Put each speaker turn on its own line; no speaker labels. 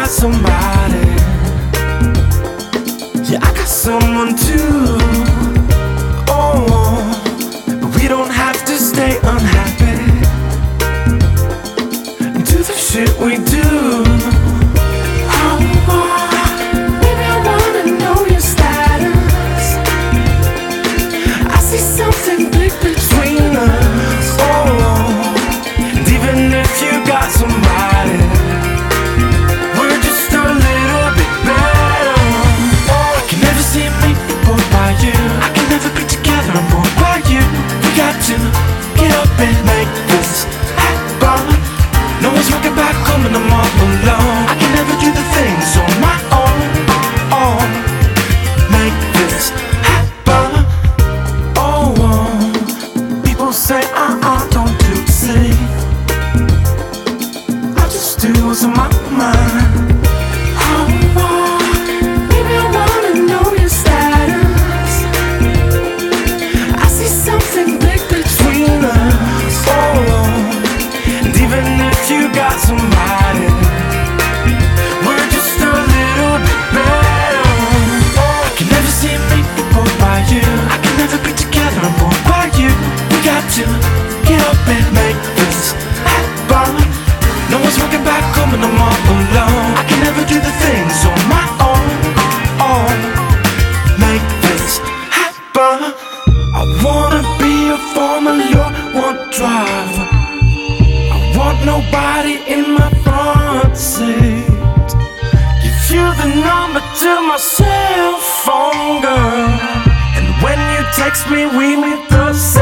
got somebody. Yeah, I got someone too. Oh, but we don't have to stay unhappy and do the shit we do.
Baby, I wanna know your status. I see something big between us.
Oh, and even if you got somebody, we're just a little bit better. I can never see me bored by you. I can never be together and bored by you. We got to get up and make this happen. No one's looking back home and I'm all alone. I can never do the things on my own. Oh, make this happen. Oh, people say don't do the same. I just do what's on my mind.
Baby, I wanna know your status. I see something big between us.
Oh, and even if you got somebody, we're just a little bit better. I can never see me bored by you. I can never be together and bored by you. We got to get up and make this happen. No one's looking back home and I'm all alone. I can never do the things on my own. Oh, make this happen. I wanna be a Formula One driver. I want nobody in my front seat. Give you the number to my cell phone, girl. And when you text me, we meet the